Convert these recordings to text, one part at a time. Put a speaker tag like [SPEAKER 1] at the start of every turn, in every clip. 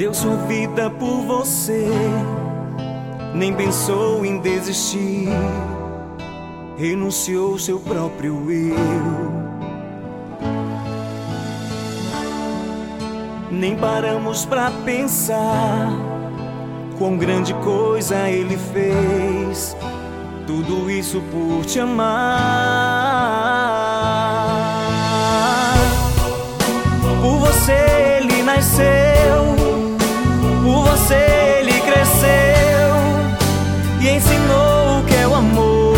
[SPEAKER 1] Deu sua vida por você, nem pensou em desistir, renunciou seu próprio eu. Nem paramos pra pensar quão grande coisa ele fez, tudo isso por te amar. Por você ele nasceu, por você ele cresceu e ensinou o que é o amor.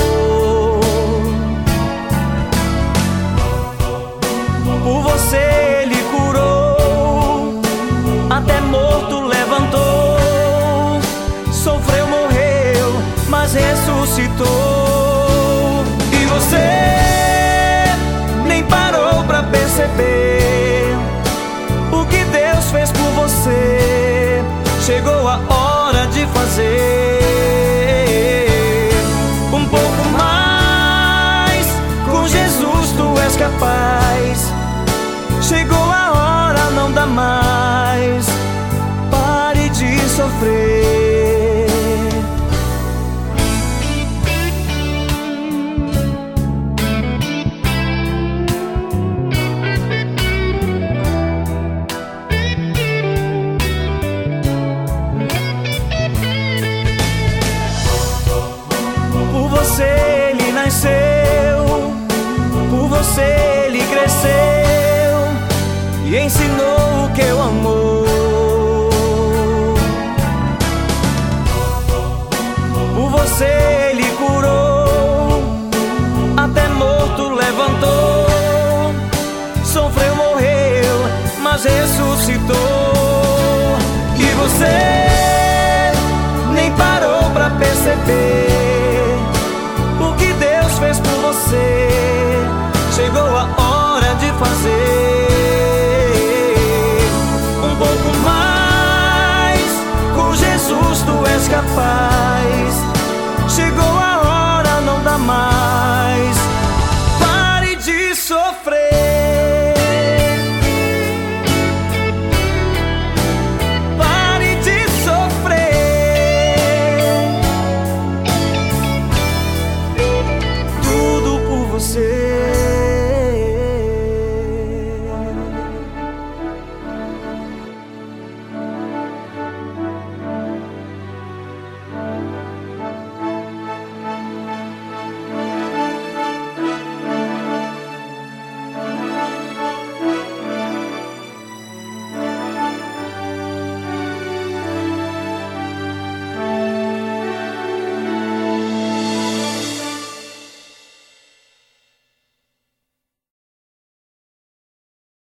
[SPEAKER 1] Por você ele curou, até morto levantou, sofreu, morreu, mas ressuscitou. E você nem parou pra perceber o que Deus fez por você. Chegou a hora de fazer um pouco mais. Com Jesus tu és capaz. Chegou a hora, não dá mais. Pare de sofrer. Por você ele nasceu, por você ele cresceu e ensinou o que é o amor. Por você ele curou, até morto levantou, sofreu, morreu, mas ressuscitou. E você nem parou pra perceber o que Deus fez por você. Chegou a hora de fazer um pouco mais. Com Jesus tu és capaz. Chegou